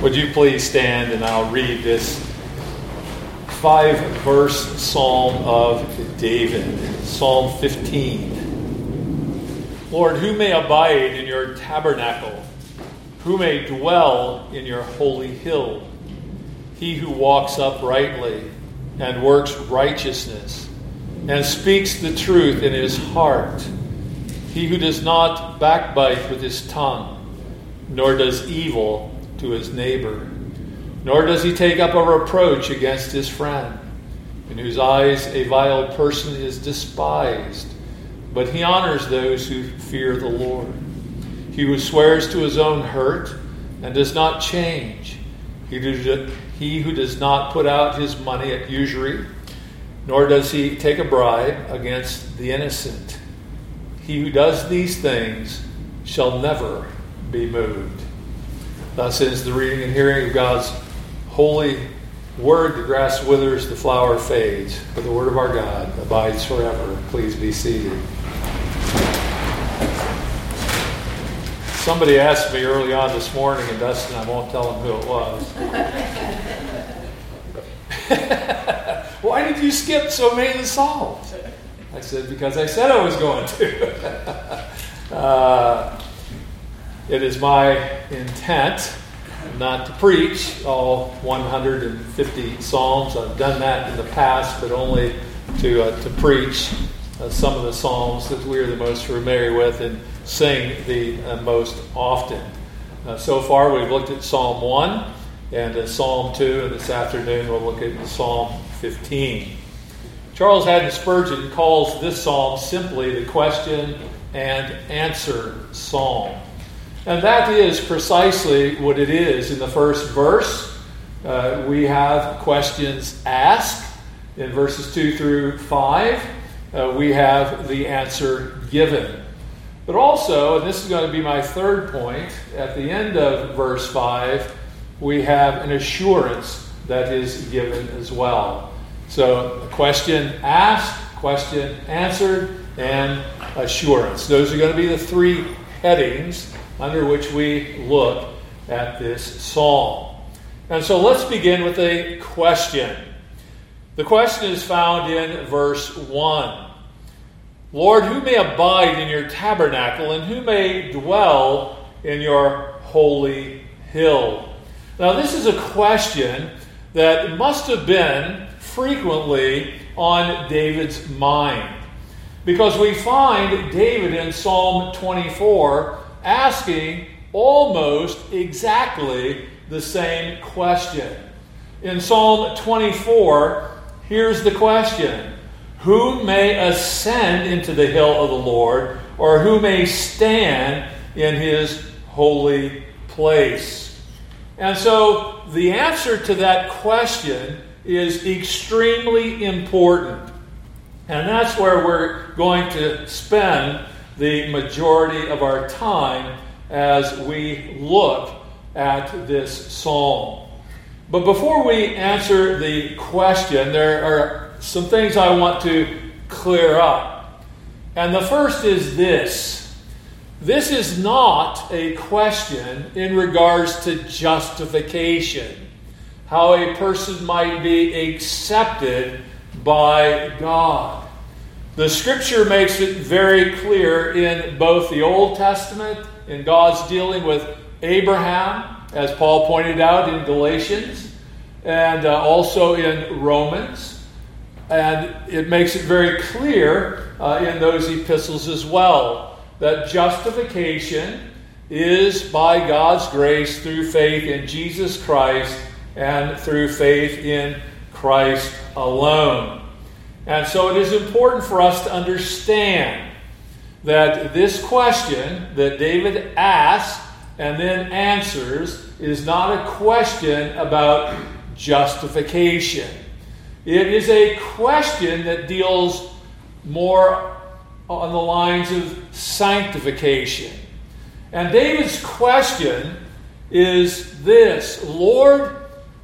Would you please stand and I'll read this 5-verse psalm of David, Psalm 15. Lord, who may abide in your tabernacle? Who may dwell in your holy hill? He who walks uprightly and works righteousness and speaks the truth in his heart. He who does not backbite with his tongue, nor does evil to his neighbor, nor does he take up a reproach against his friend, in whose eyes a vile person is despised, but he honors those who fear the Lord. He who swears to his own hurt and does not change, he who does not put out his money at usury, nor does he take a bribe against the innocent. He who does these things shall never be moved. Thus ends the reading and hearing of God's holy word. The grass withers, the flower fades, but the word of our God abides forever. Please be seated. Somebody asked me early on this morning, and Dustin, I won't tell them who it was. Why did you skip so many of the Psalms? I said, because I said I was going to. It is my intent not to preach all 150 Psalms. I've done that in the past, but only to preach some of the Psalms that we are the most familiar with and sing the most often. So far, we've looked at Psalm 1 and Psalm 2, and this afternoon we'll look at Psalm 15. Charles Haddon Spurgeon calls this psalm simply the question and answer psalm. And that is precisely what it is. In the first verse, we have questions asked. In verses 2 through 5, we have the answer given. But also, and this is going to be my third point, at the end of verse 5, we have an assurance that is given as well. So, a question asked, question answered, and assurance. Those are going to be the three headings under which we look at this psalm. And so let's begin with a question. The question is found in verse 1. Lord, who may abide in your tabernacle, and who may dwell in your holy hill? Now, this is a question that must have been frequently on David's mind, because we find David in Psalm 24 asking almost exactly the same question. In Psalm 24, here's the question: who may ascend into the hill of the Lord, or who may stand in his holy place? And so the answer to that question is extremely important. And that's where we're going to spend the majority of our time as we look at this psalm. But before we answer the question, there are some things I want to clear up. And the first is this. This is not a question in regards to justification, how a person might be accepted by God. The Scripture makes it very clear in both the Old Testament, in God's dealing with Abraham, as Paul pointed out in Galatians, and also in Romans. And it makes it very clear in those epistles as well, that justification is by God's grace through faith in Jesus Christ and through faith in Christ alone. And so it is important for us to understand that this question that David asks and then answers is not a question about justification. It is a question that deals more on the lines of sanctification. And David's question is this: Lord,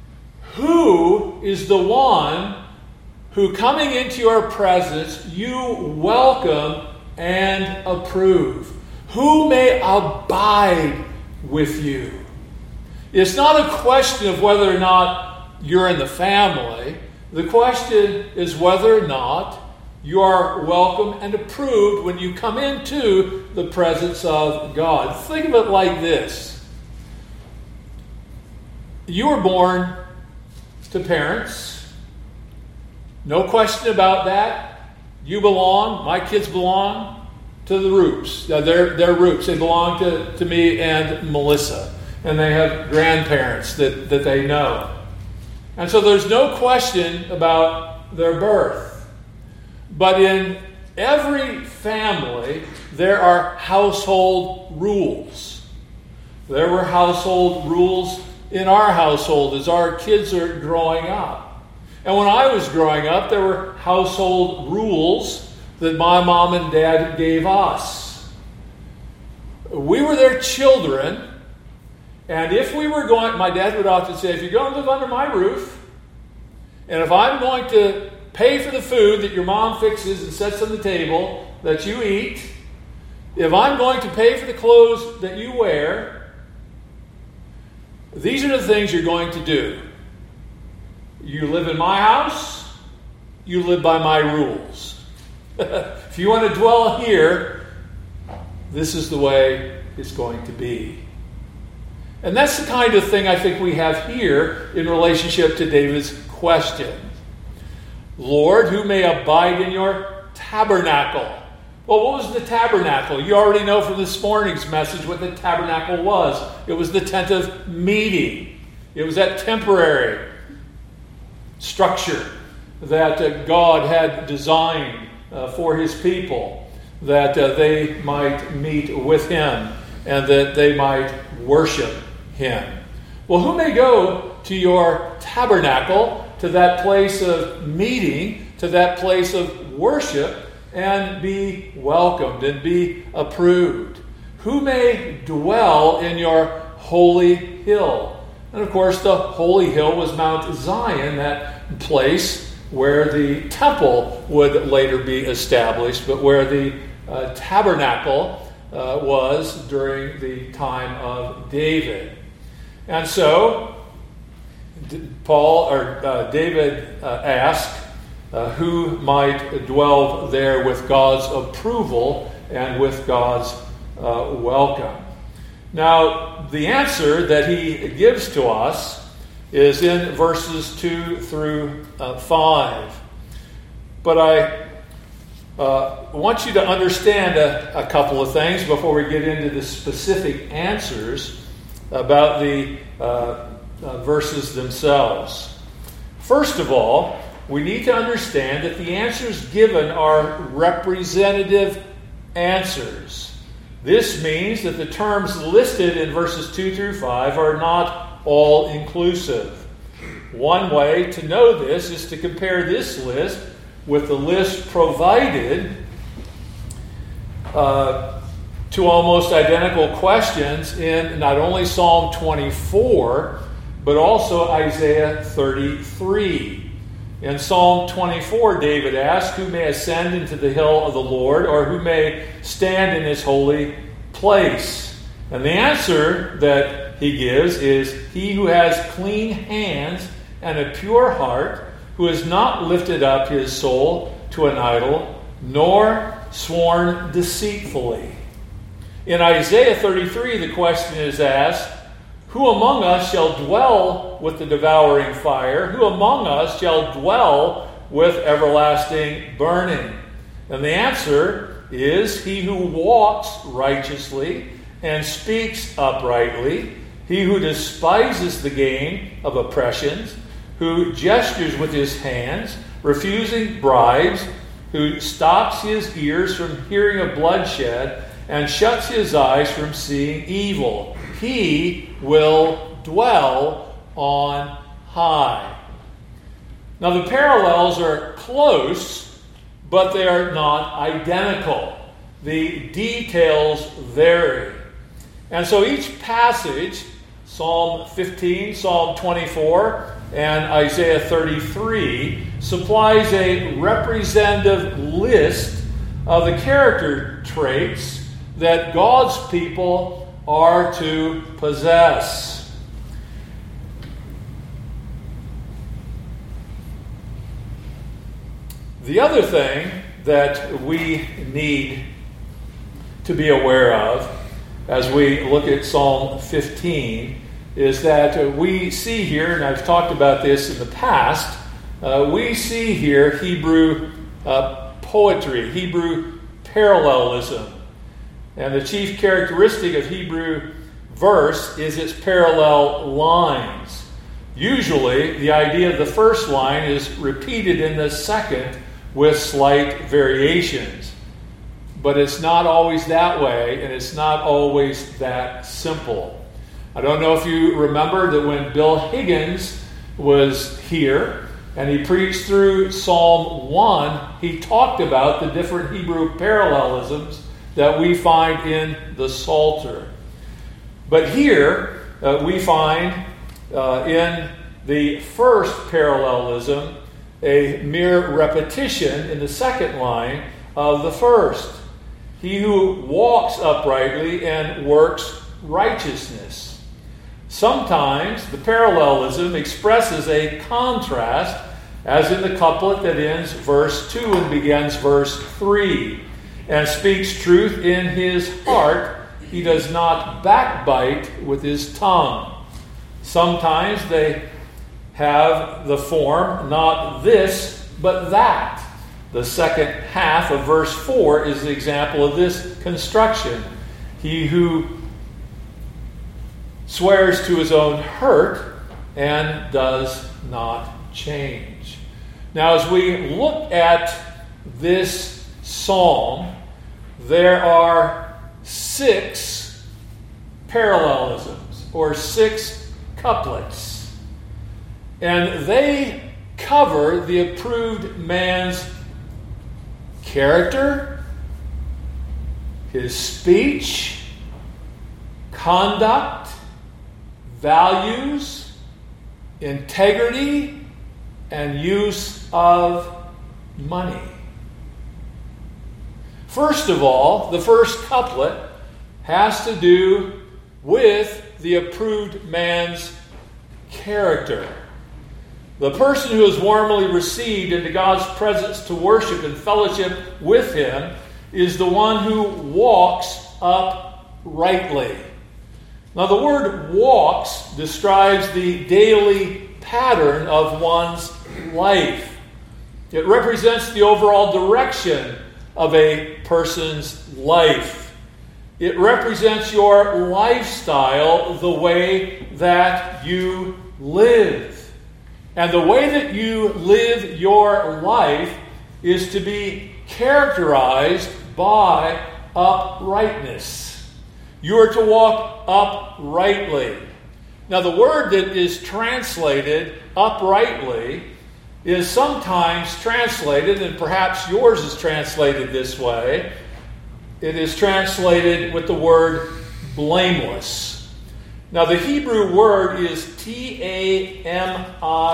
who is the one who, coming into your presence, you welcome and approve? Who may abide with you? It's not a question of whether or not you're in the family. The question is whether or not you are welcome and approved when you come into the presence of God. Think of it like this. You were born to parents. No question about that. You belong, my kids belong to the Roops. They're Roops. They belong to me and Melissa. And they have grandparents that they know. And so there's no question about their birth. But in every family, there are household rules. There were household rules in our household as our kids are growing up. And when I was growing up, there were household rules that my mom and dad gave us. We were their children, and if we were going, my dad would often say, if you're going to live under my roof, and if I'm going to pay for the food that your mom fixes and sets on the table that you eat, if I'm going to pay for the clothes that you wear, these are the things you're going to do. You live in my house, you live by my rules. If you want to dwell here, this is the way it's going to be. And that's the kind of thing I think we have here in relationship to David's question. Lord, who may abide in your tabernacle? Well, what was the tabernacle? You already know from this morning's message what the tabernacle was. It was the tent of meeting. It was that temporary structure that God had designed for his people, that they might meet with him and that they might worship him. Well, who may go to your tabernacle, to that place of meeting, to that place of worship, and be welcomed and be approved? Who may dwell in your holy hill? And of course, the holy hill was Mount Zion, that place where the temple would later be established, but where the tabernacle was during the time of David. And so, David asked who might dwell there with God's approval and with God's welcome. Now, the answer that he gives to us is in verses 2 through 5. But I want you to understand a couple of things before we get into the specific answers about the verses themselves. First of all, we need to understand that the answers given are representative answers. This means that the terms listed in verses 2 through 5 are not all-inclusive. One way to know this is to compare this list with the list provided to almost identical questions in not only Psalm 24, but also Isaiah 33. In Psalm 24, David asks, who may ascend into the hill of the Lord, or who may stand in his holy place? And the answer that he gives is, he who has clean hands and a pure heart, who has not lifted up his soul to an idol, nor sworn deceitfully. In Isaiah 33, the question is asked, who among us shall dwell with the devouring fire? Who among us shall dwell with everlasting burning? And the answer is, he who walks righteously and speaks uprightly, he who despises the gain of oppressions, who gestures with his hands, refusing bribes, who stops his ears from hearing of bloodshed, and shuts his eyes from seeing evil. He will dwell on high. Now the parallels are close, but they are not identical. The details vary. And so each passage, Psalm 15, Psalm 24, and Isaiah 33, supplies a representative list of the character traits that God's people are to possess. The other thing that we need to be aware of as we look at Psalm 15 is that we see here, and I've talked about this in the past, we see here Hebrew poetry, Hebrew parallelism. And the chief characteristic of Hebrew verse is its parallel lines. Usually, the idea of the first line is repeated in the second with slight variations. But it's not always that way, and it's not always that simple. I don't know if you remember that when Bill Higgins was here and he preached through Psalm 1, he talked about the different Hebrew parallelisms that we find in the Psalter. But here we find in the first parallelism a mere repetition in the second line of the first. He who walks uprightly and works righteousness. Sometimes the parallelism expresses a contrast, as in the couplet that ends verse 2 and begins verse 3, and speaks truth in his heart. He does not backbite with his tongue. Sometimes they have the form, not this, but that. The second half of verse 4 is the example of this construction. He who swears to his own hurt and does not change. Now, as we look at this psalm, there are 6 parallelisms, or 6 couplets. And they cover the approved man's character, his speech, conduct, values, integrity, and use of money. First of all, the first couplet has to do with the approved man's character. The person who is warmly received into God's presence to worship and fellowship with Him is the one who walks uprightly. Now, the word walks describes the daily pattern of one's life. It represents the overall direction of a person's life. It represents your lifestyle, the way that you live. And the way that you live your life is to be characterized by uprightness. You are to walk uprightly. Now, the word that is translated uprightly is sometimes translated, and perhaps yours is translated this way, it is translated with the word blameless. Now, the Hebrew word is T-A-M-I-M,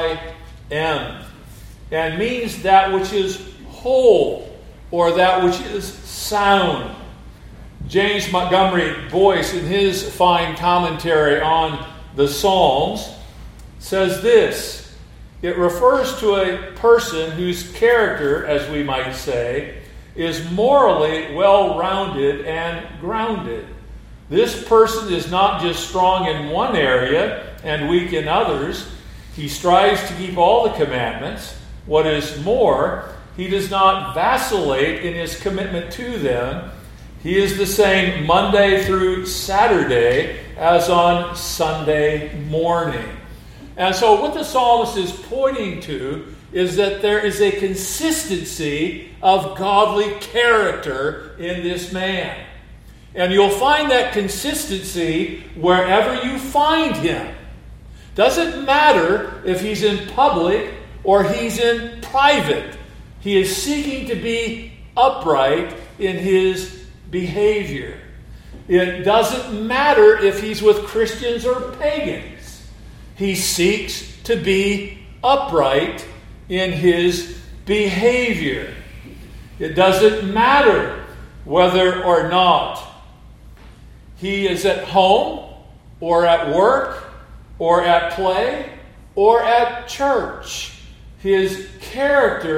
and means that which is whole, or that which is sound. James Montgomery Boyce, in his fine commentary on the Psalms, says this: it refers to a person whose character, as we might say, is morally well-rounded and grounded. This person is not just strong in one area and weak in others. He strives to keep all the commandments. What is more, he does not vacillate in his commitment to them. He is the same Monday through Saturday as on Sunday morning. And so what the psalmist is pointing to is that there is a consistency of godly character in this man. And you'll find that consistency wherever you find him. Doesn't matter if he's in public or he's in private. He is seeking to be upright in his behavior. It doesn't matter if he's with Christians or pagans. He seeks to be upright in his behavior. It doesn't matter whether or not he is at home or at work or at play or at church. His character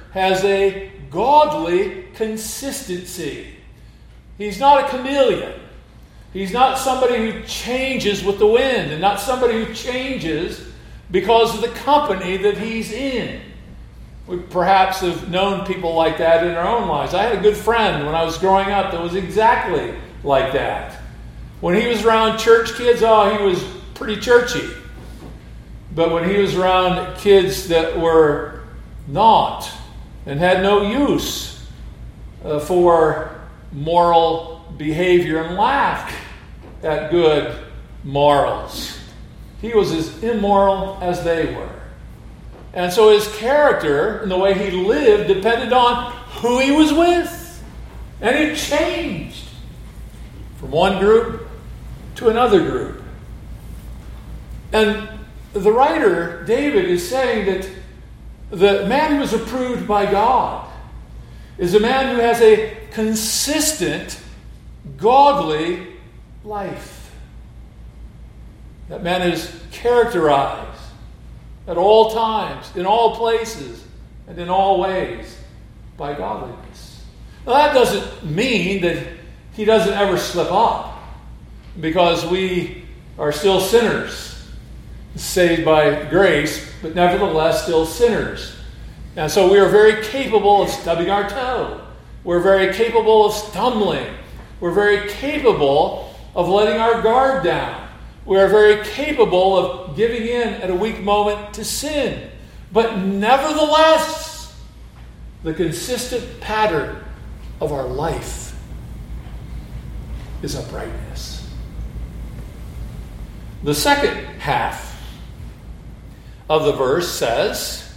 has a godly consistency. He's not a chameleon. He's not somebody who changes with the wind, and not somebody who changes because of the company that he's in. We perhaps have known people like that in our own lives. I had a good friend when I was growing up that was exactly like that. When he was around church kids, he was pretty churchy. But when he was around kids that were not and had no use for moral behavior and laughed at good morals, he was as immoral as they were. And so his character and the way he lived depended on who he was with. And it changed from one group to another group. And the writer, David, is saying that the man who is approved by God is a man who has a consistent, godly life. That man is characterized at all times, in all places, and in all ways by godliness. Now, that doesn't mean that he doesn't ever slip up, because we are still sinners, saved by grace, but nevertheless still sinners. And so we are very capable of stubbing our toe. We're very capable of stumbling. We're very capable of letting our guard down. We are very capable of giving in at a weak moment to sin. But nevertheless, the consistent pattern of our life is uprightness. The second half of the verse says,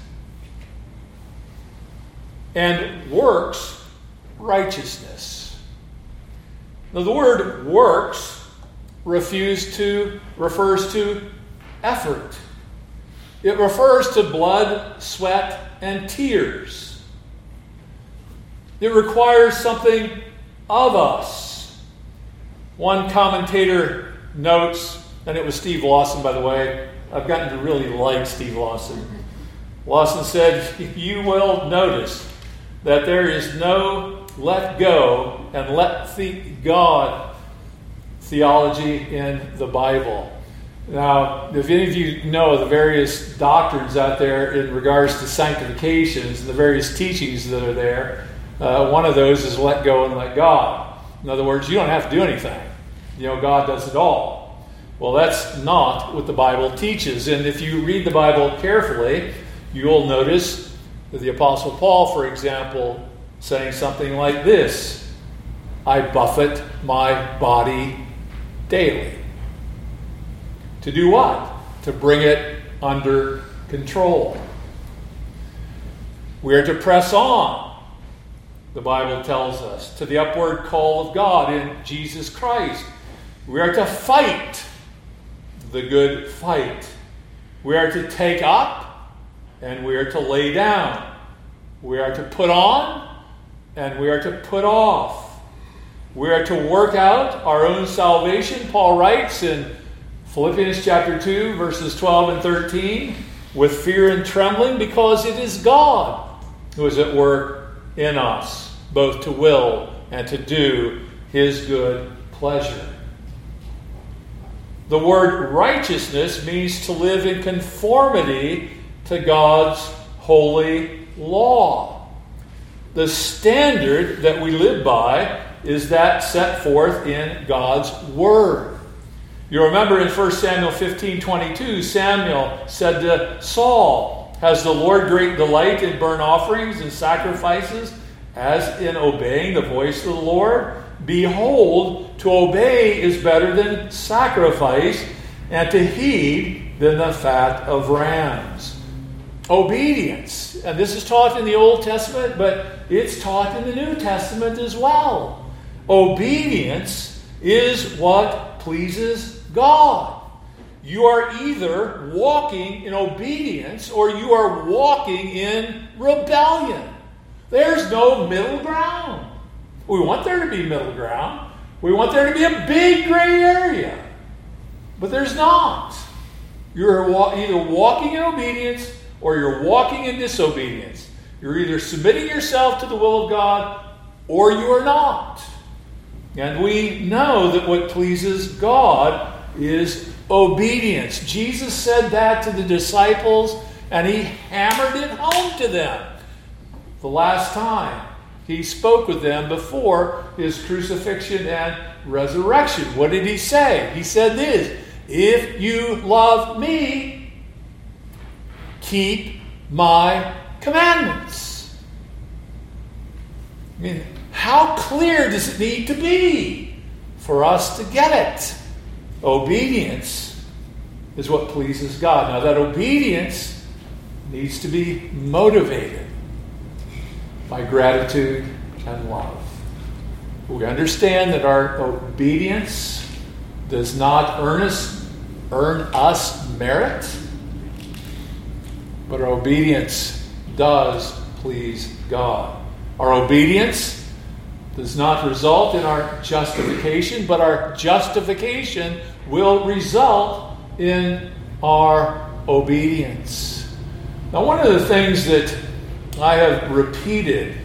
and works righteousness. Now, the word works refers to effort. It refers to blood, sweat, and tears. It requires something of us. One commentator notes, and it was Steve Lawson, by the way. I've gotten to really like Steve Lawson. Lawson said, you will notice that there is no let go and let God theology in the Bible. Now, if any of you know the various doctrines out there in regards to sanctifications and the various teachings that are there, one of those is let go and let God. In other words, you don't have to do anything. God does it all. Well, that's not what the Bible teaches. And if you read the Bible carefully, you will notice that the Apostle Paul, for example, saying something like this: I buffet my body daily. To do what? To bring it under control. We are to press on, the Bible tells us, to the upward call of God in Jesus Christ. We are to fight the good fight. We are to take up and we are to lay down. We are to put on and we are to put off. We are to work out our own salvation, Paul writes in Philippians chapter 2, verses 12 and 13, with fear and trembling, because it is God who is at work in us, both to will and to do His good pleasure. The word righteousness means to live in conformity to God's holy law. The standard that we live by is that set forth in God's Word. You remember in 1 Samuel 15:22, Samuel said to Saul, has the Lord great delight in burnt offerings and sacrifices, as in obeying the voice of the Lord? Behold, to obey is better than sacrifice, and to heed than the fat of rams. Obedience. And this is taught in the Old Testament, but it's taught in the New Testament as well. Obedience is what pleases God. You are either walking in obedience or you are walking in rebellion. There's no middle ground. We want there to be middle ground. We want there to be a big gray area. But there's not. You're either walking in obedience or you're walking in disobedience. You're either submitting yourself to the will of God or you are not. And we know that what pleases God is obedience. Jesus said that to the disciples, and he hammered it home to them the last time he spoke with them before his crucifixion and resurrection. What did he say? He said this: if you love me, keep my commandments. I mean, how clear does it need to be for us to get it? Obedience is what pleases God. Now, that obedience needs to be motivated by gratitude and love. We understand that our obedience does not earn us merit, but our obedience does please God. Our obedience does not result in our justification, but our justification will result in our obedience. Now, one of the things that I have repeated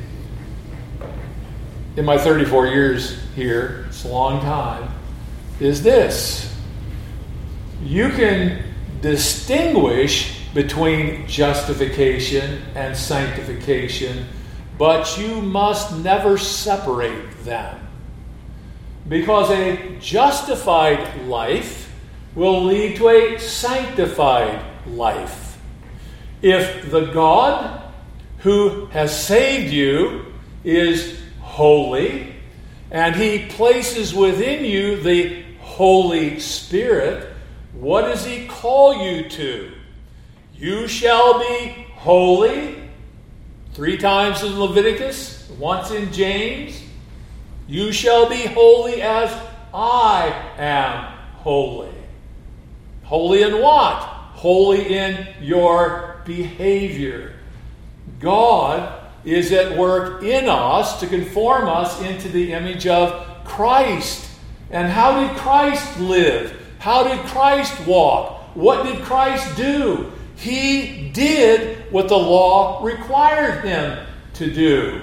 in my 34 years here, it's a long time, is this: you can distinguish between justification and sanctification, but you must never separate them. Because a justified life will lead to a sanctified life. If the God who has saved you is holy, and he places within you the Holy Spirit, what does he call you to? You shall be holy. 3 times in Leviticus, once in James. You shall be holy as I am holy. Holy in what? Holy in your behavior. God is at work in us to conform us into the image of Christ. And how did Christ live? How did Christ walk? What did Christ do? He did what the law required him to do.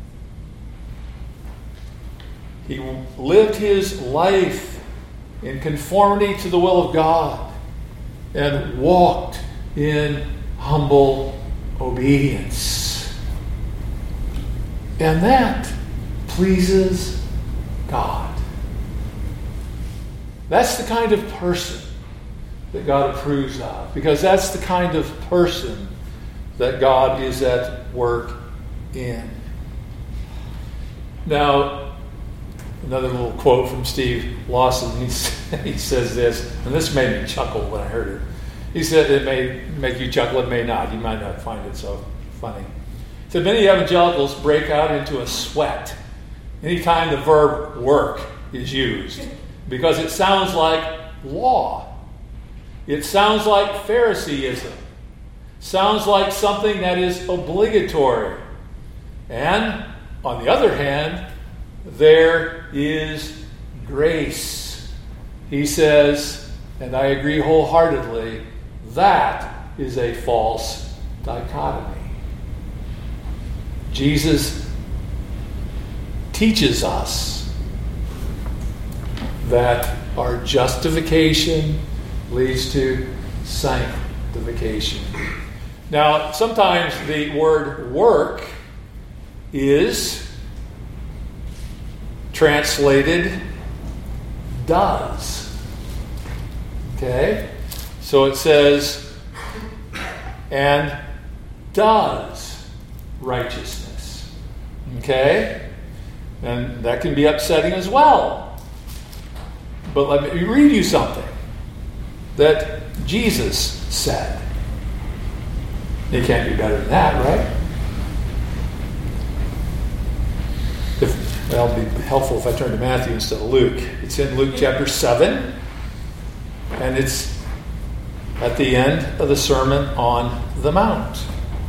He lived his life in conformity to the will of God and walked in humble obedience. And that pleases God. That's the kind of person that God approves of, because that's the kind of person that God is at work in. Now, another little quote from Steve Lawson. He says this, and this made me chuckle when I heard it. He said, it may make you chuckle, it may not. You might not find it so funny. He said, many evangelicals break out into a sweat anytime the verb work is used, because it sounds like law. It sounds like Phariseeism. Sounds like something that is obligatory. And, on the other hand, there is grace. He says, and I agree wholeheartedly, that is a false dichotomy. Jesus teaches us that our justification leads to sanctification. Now, sometimes the word work is translated does. Okay? So it says, and does righteousness. Okay? And that can be upsetting as well. But let me read you something that Jesus said. It can't be better than that, right? Well, it'd be helpful if I turn to Matthew instead of Luke. It's in Luke chapter 7, and it's at the end of the Sermon on the Mount.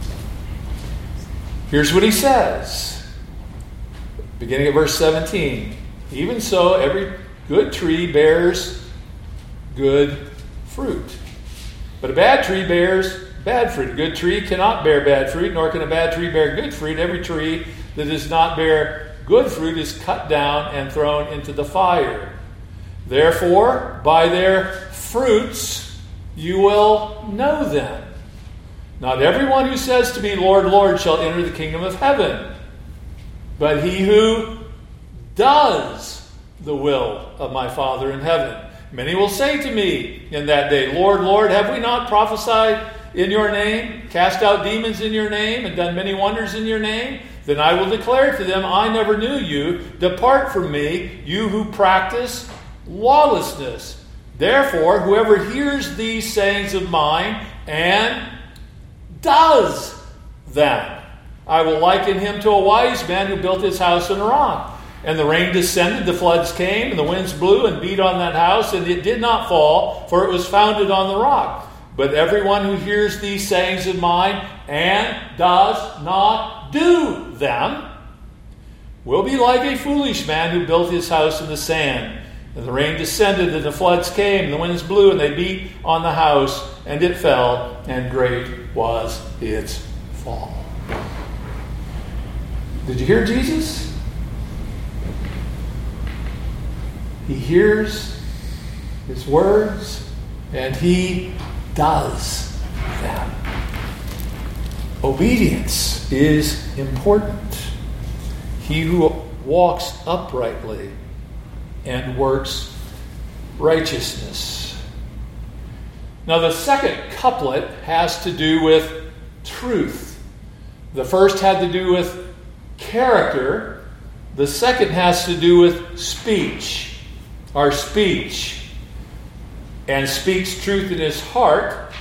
Here's what he says, beginning at verse 17. Even so, every good tree bears good fruit, but a bad tree bears bad fruit. A good tree cannot bear bad fruit, nor can a bad tree bear good fruit. Every tree that does not bear good fruit is cut down and thrown into the fire. Therefore, by their fruits you will know them. Not everyone who says to me, Lord, Lord, shall enter the kingdom of heaven, but he who does the will of my Father in heaven. Many will say to me in that day, Lord, Lord, have we not prophesied in your name, cast out demons in your name, and done many wonders in your name? Then I will declare to them, I never knew you. Depart from me, you who practice lawlessness. Therefore, whoever hears these sayings of mine and does them, I will liken him to a wise man who built his house on a rock. And the rain descended, the floods came, and the winds blew and beat on that house, and it did not fall, for it was founded on the rock. But everyone who hears these sayings of mine and does not do them will be like a foolish man who built his house in the sand. And the rain descended, and the floods came, and the winds blew, and they beat on the house, and it fell, and great was its fall. Did you hear Jesus? He hears his words, and he does them. Obedience is important. He who walks uprightly and works righteousness. Now, the second couplet has to do with truth. The first had to do with character. The second has to do with speech. Our speech, and speaks truth in his heart.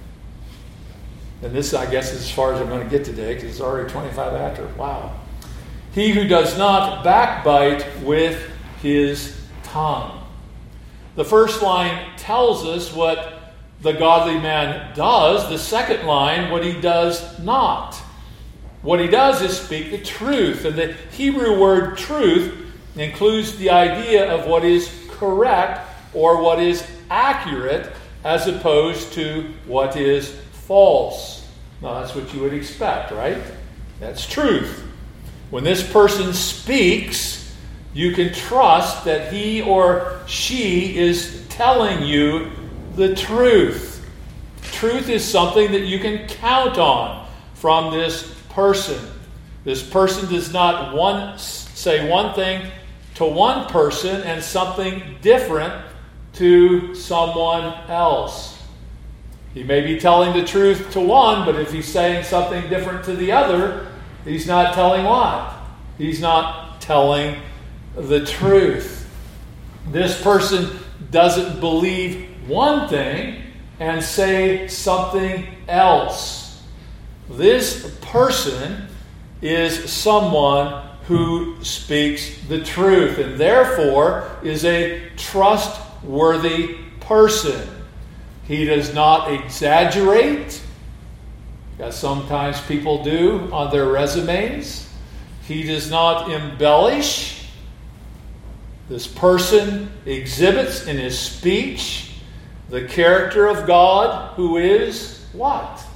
And this, I guess, is as far as I'm going to get today, because it's already 25 after. Wow. He who does not backbite with his tongue. The first line tells us what the godly man does. The second line, what he does not. What he does is speak the truth. And the Hebrew word truth includes the idea of what is correct or what is accurate as opposed to what is false. Now, that's what you would expect, right? That's truth. When this person speaks, you can trust that he or she is telling you the truth. Truth is something that you can count on from this person. This person does not say one thing to one person and something different to someone else. He may be telling the truth to one, but if he's saying something different to the other, he's not telling what? He's not telling the truth. This person doesn't believe one thing and say something else. This person is someone who speaks the truth and therefore is a trustworthy person. He does not exaggerate, as sometimes people do on their resumes. He does not embellish. This person exhibits in his speech the character of God, who is what?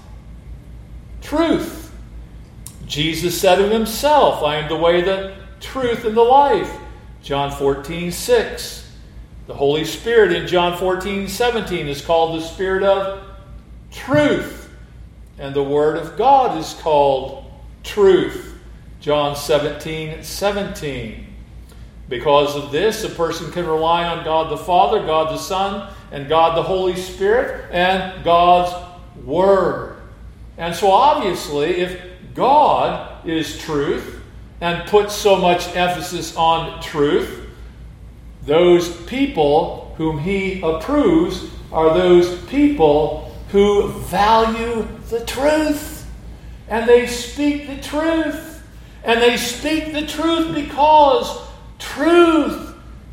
Truth. Jesus said of himself, I am the way, the truth, and the life. John 14:6. The Holy Spirit in John 14:17 is called the Spirit of truth. And the Word of God is called truth. John 17:17. Because of this, a person can rely on God the Father, God the Son, and God the Holy Spirit, and God's Word. And so obviously, if God is truth and puts so much emphasis on truth, those people whom he approves are those people who value the truth. And they speak the truth. And they speak the truth because truth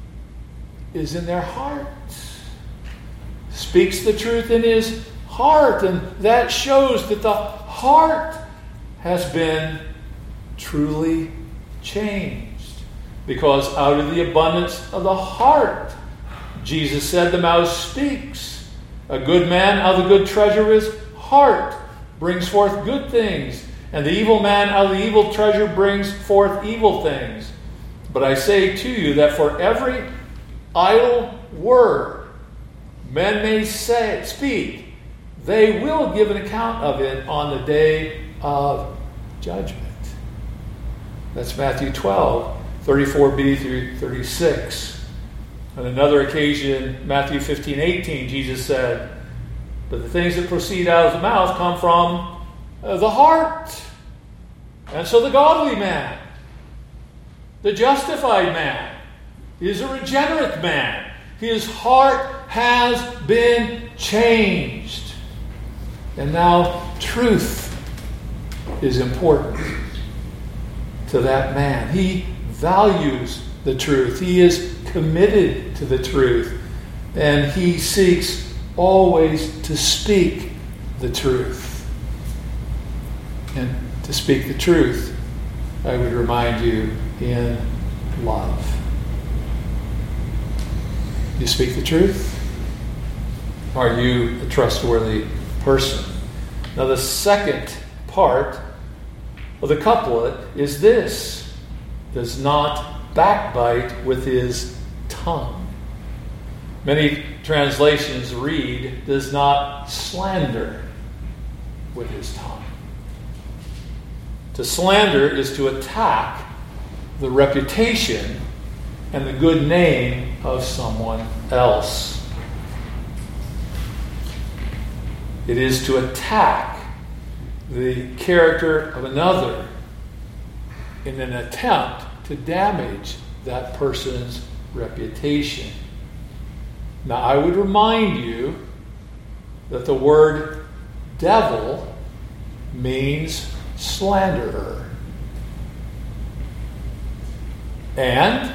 is in their hearts. Speaks the truth in his heart. And that shows that the heart has been truly changed. Because out of the abundance of the heart, Jesus said, the mouth speaks. A good man out of the good treasure of his heart brings forth good things, and the evil man out of the evil treasure brings forth evil things. But I say to you that for every idle word men may speak, they will give an account of it on the day of judgment. That's Matthew 12, 34b through 36. On another occasion, Matthew 15, 18, Jesus said, but the things that proceed out of the mouth come from the heart. And so the godly man, the justified man, is a regenerate man. His heart has been changed. And now truth is important to that man. He values the truth. He is committed to the truth. And he seeks always to speak the truth. And to speak the truth, I would remind you, in love. You speak the truth? Are you a trustworthy person? Now, the second part of the couplet is this: does not backbite with his tongue. Many translations read, does not slander with his tongue. To slander is to attack the reputation and the good name of someone else. It is to attack the character of another in an attempt to damage that person's reputation. Now, I would remind you that the word devil means slanderer. And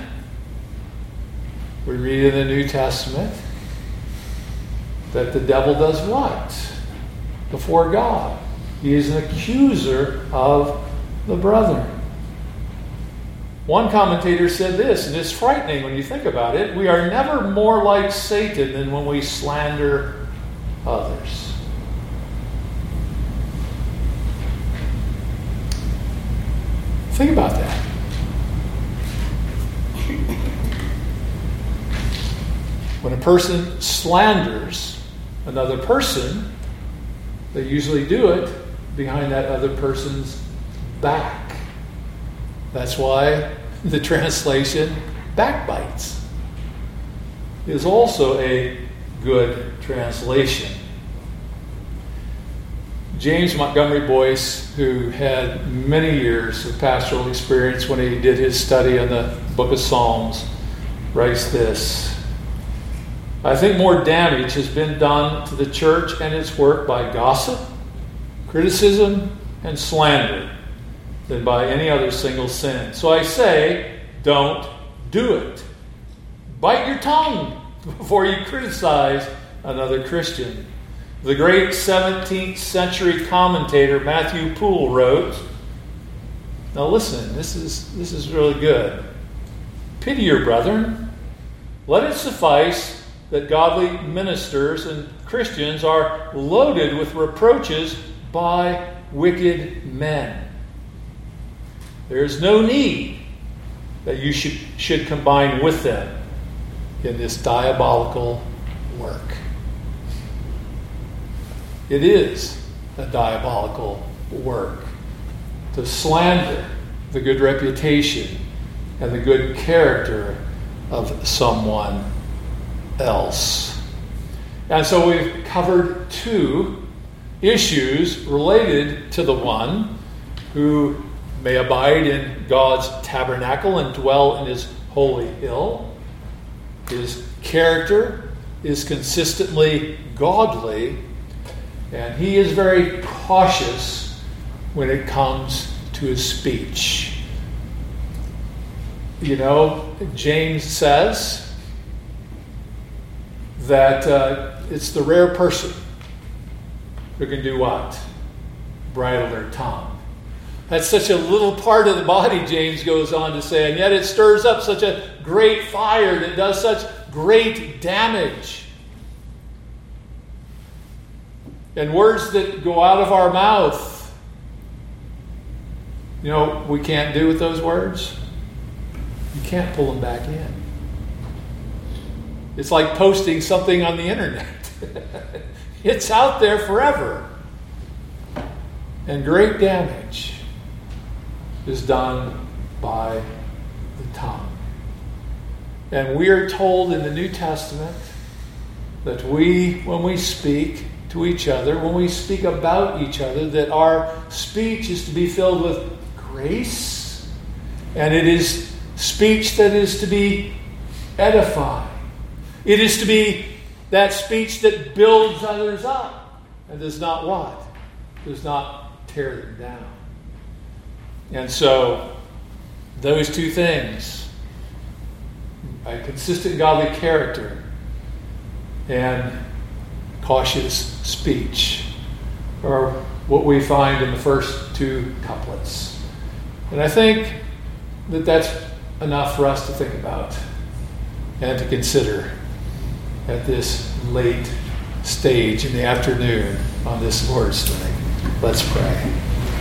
we read in the New Testament that the devil does what? Before God. He is an accuser of the brethren. One commentator said this, and it's frightening when you think about it: we are never more like Satan than when we slander others. Think about that. When a person slanders another person, they usually do it behind that other person's back. That's why the translation backbites is also a good translation. James Montgomery Boyce, who had many years of pastoral experience when he did his study on the book of Psalms, writes this: I think more damage has been done to the church and its work by gossip, criticism, and slander than by any other single sin. So I say, don't do it. Bite your tongue before you criticize another Christian. The great 17th century commentator Matthew Poole wrote, now listen, this is really good. Pity your brethren. Let it suffice that godly ministers and Christians are loaded with reproaches by wicked men. There is no need that you should combine with them in this diabolical work. It is a diabolical work to slander the good reputation and the good character of someone else. And so we've covered two issues related to the one who may abide in God's tabernacle and dwell in his holy hill. His character is consistently godly, and he is very cautious when it comes to his speech. You know, James says that it's the rare person who can do what? Bridle their tongue. That's such a little part of the body, James goes on to say, and yet it stirs up such a great fire that does such great damage. And words that go out of our mouth, we can't do with those words. You can't pull them back in. It's like posting something on the internet. It's out there forever. And great damage is done by the tongue. And we are told in the New Testament that when we speak to each other, when we speak about each other, that our speech is to be filled with grace, and it is speech that is to be edifying. It is to be that speech that builds others up and does not what? Does not tear them down. And so, those two things, a consistent godly character and cautious speech, are what we find in the first two couplets. And I think that that's enough for us to think about and to consider at this late stage in the afternoon on this Lord's Day. Let's pray.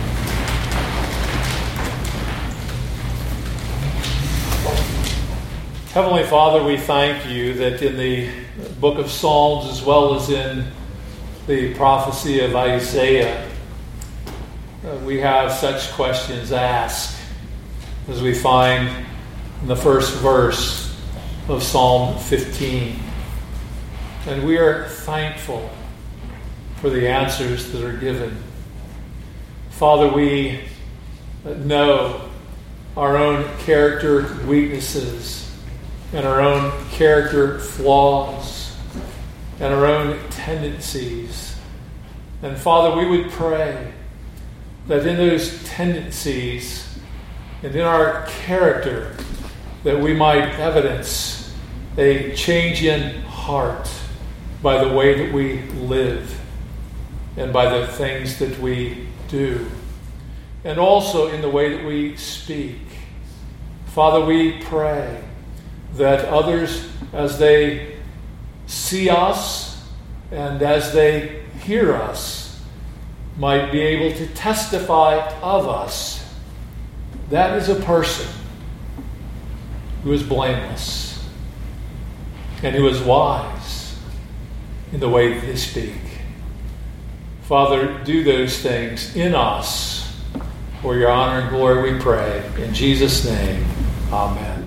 Heavenly Father, we thank you that in the book of Psalms, as well as in the prophecy of Isaiah, we have such questions asked, as we find in the first verse of Psalm 15. And we are thankful for the answers that are given. Father, we know our own character weaknesses and our own character flaws and our own tendencies. And Father, we would pray that in those tendencies and in our character that we might evidence a change in heart by the way that we live and by the things that we do, and also in the way that we speak. Father, we pray that others, as they see us and as they hear us, might be able to testify of us. That is a person who is blameless and who is wise in the way that they speak. Father, do those things in us for your honor and glory, we pray. In Jesus' name, amen.